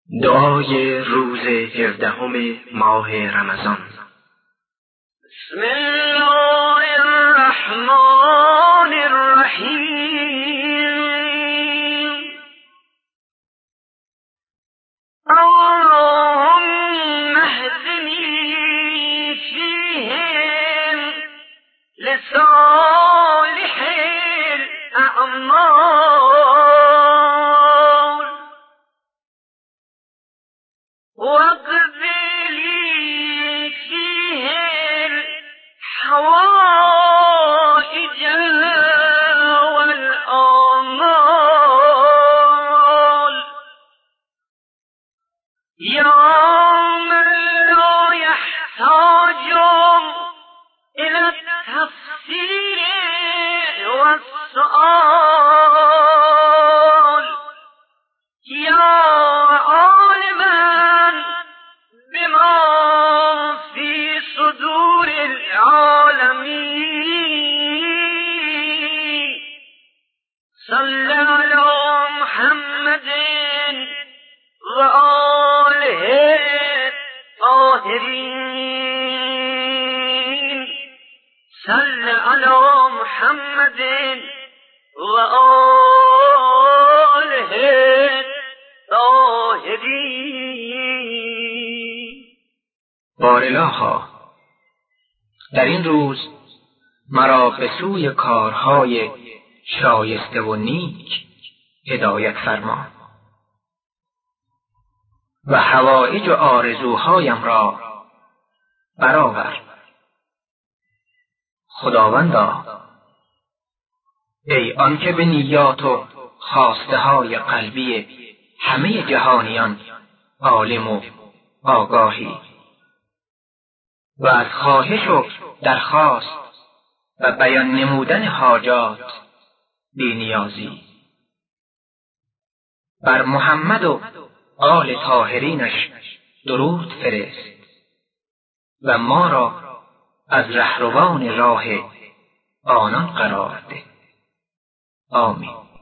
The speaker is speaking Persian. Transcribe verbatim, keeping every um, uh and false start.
دعای روز هفدهم ماه رمضان. بسم الله الرحمن الرحیم. اللهم اهدنی فیهم لصالح الاعمال واقض لي فيه الحوائج والآمال يا من لا يحتاج إلى التفسير والسؤال يا عالما بما في صدور العالمين صل على محمد وآله الطاهرين صل على محمد وآله الطاهرين. بارالها، در این روز مرا به سوی کارهای شایسته و نیک هدایت فرما و حوائج و آرزوهایم را برآور. خداوندا، ای آنکه به نیات و خواسته های قلبی همه جهانیان عالم و آگاهی و از خواهش و درخواست و بیان نمودن حاجات بی نیازی، بر محمد و آل طاهرینش درود فرست و ما را از رهروان راه آنان قرار ده. آمین.